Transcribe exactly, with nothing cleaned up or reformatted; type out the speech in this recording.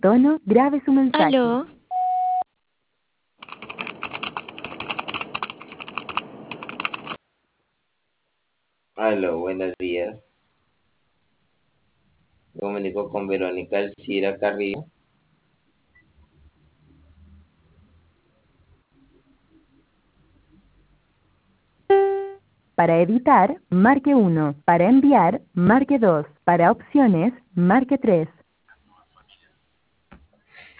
tono, grabe su mensaje. Aló, Aló, buenos días. Comunico con Verónica Alcira Carrillo. Para editar, marque uno. Para enviar, marque dos. Para opciones, marque tres.